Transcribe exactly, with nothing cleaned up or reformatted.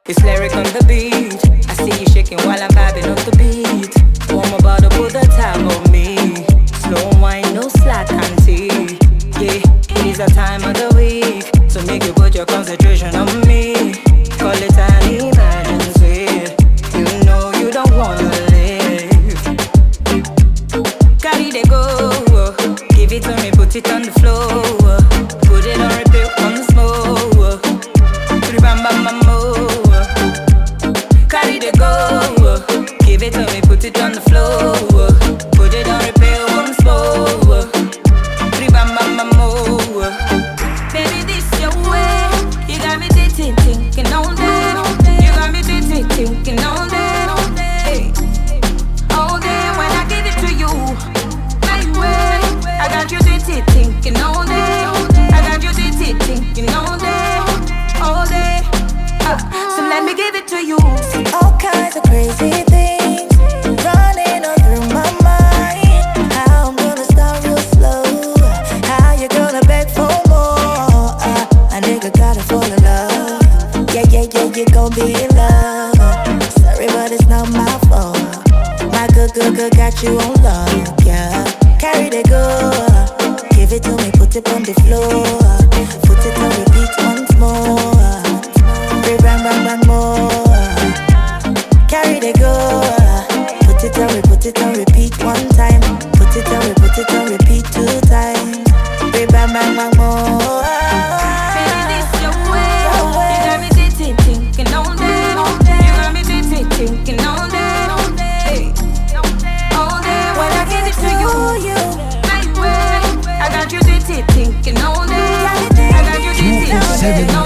It's lyric on the beat. I see you shaking while I'm vibing off the beat. Warm about to put the time on me. Slow wine, no slack, auntie. Yeah, it is a time of the week, so make you put your concentration on me. Call it an emergency. You know you don't wanna live. Carry the go. Give it to me, put it on the floor. Put it on repeat once more. Bam bam bam more. Carry the go. Give it to me, put it on the floor. Put it on repeat once more. Bam bam bam more. Baby, this your way. You got me thinking, thinking all day. You got me thinking, thinking all day. Hey. All day when I give it to you, my way. I got you thinking, thinking all day. I got you thinking, thinking all day, all day. Uh, so let me give it to you. All kinds of crazy things running all through my mind. How I'm gonna start real slow. How you gonna beg for more? Uh, a nigga gotta fall in love. Yeah, yeah, yeah, you gon' be in love. Sorry, but it's not my fault. My good, good, good got you on lock, yeah. Carry the good. Give it to me, put it on the floor. Put it on repeat once more. Bang, bang, bang more. Carry the go. Put it on, put it on repeat one time. Put it on, put it on repeat two times. Bang, bang, bang, bang more. Baby, this your way. You got me thinking, thinking all day. You got me thinking, thinking all day. Hey. All day when I give it to you, my way. I got you thinking, thinking all day. I got you thinking, thinking all day.